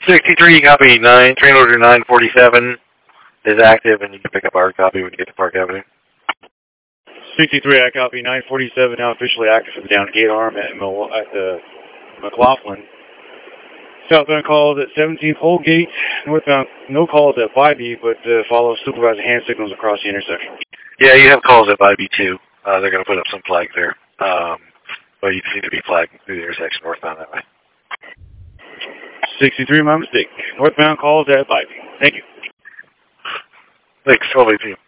63, copy 9. Train order 947 is active, and you can pick up our copy when you get to Park Avenue. 63, I copy 947, now officially active for the down gate arm at the McLaughlin. Southbound calls at 17th Holgate. Northbound, no calls at 5E, but follow supervisor hand signals across the intersection. Yeah, you have calls at 5B too. They're going to put up some flags there. But you seem to be flagged through the intersection northbound that way. 63, my mistake. Northbound calls at 5B. Thank you. Thanks, 1218.